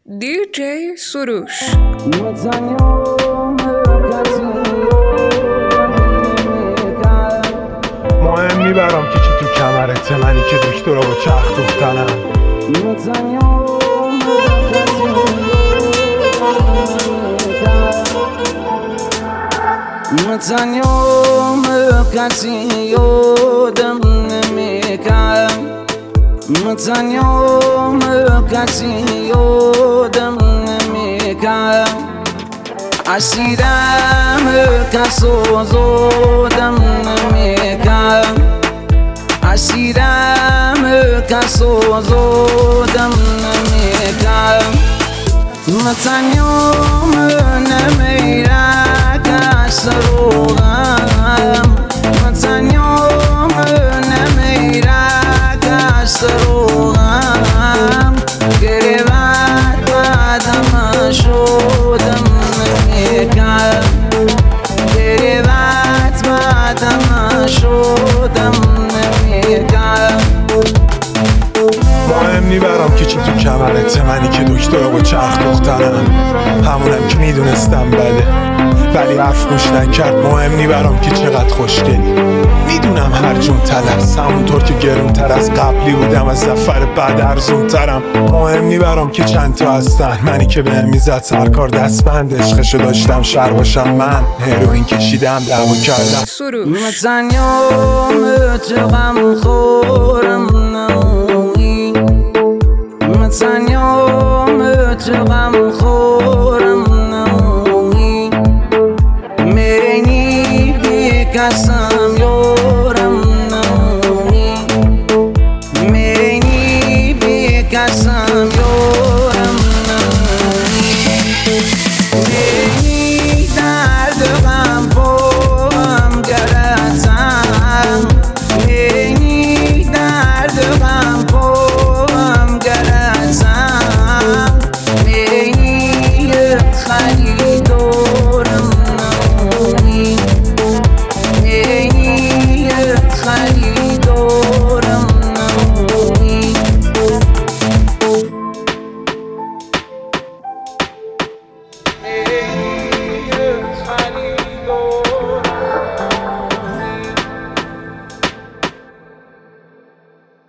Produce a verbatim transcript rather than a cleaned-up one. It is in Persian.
دی جی سروش. مهم میبرم که چی تو کمرت، منی که دکترا با چرخ دختنم. مثلا یوم کسی یادم نمیکرد، مثلا یوم کسی یادم نمیکرد، اسیرم کسو زودم نمیکرد، اسیرم کسو زودم نمیکرد، مثلا یوم نمیره سروغم، مثلا یوم نمیره که سروغم، گریبت بعدم شدم نمیکرد، گریبت بعدم شدم نمیکرد. مهم میبرم که چی تو کمرت، منی که دکترا با چرخ دختنم. همونم که میدونستم بده ولی حرف گوش نکرد. مهم میبرم که چقدر خوشگلی، میدونم هر جون تلست، همونطور که گرونتر از قبلی بودم، از نفر بعد ارزون ترم. مهم میبرم که چند تا هستن، منی که بهم میزد سرکار دستبند، عشقشو داشتم شر باشم، من هیروین کشیدم دعوا کردم. مثلا یوم تو غم خورم نمونی، مثلا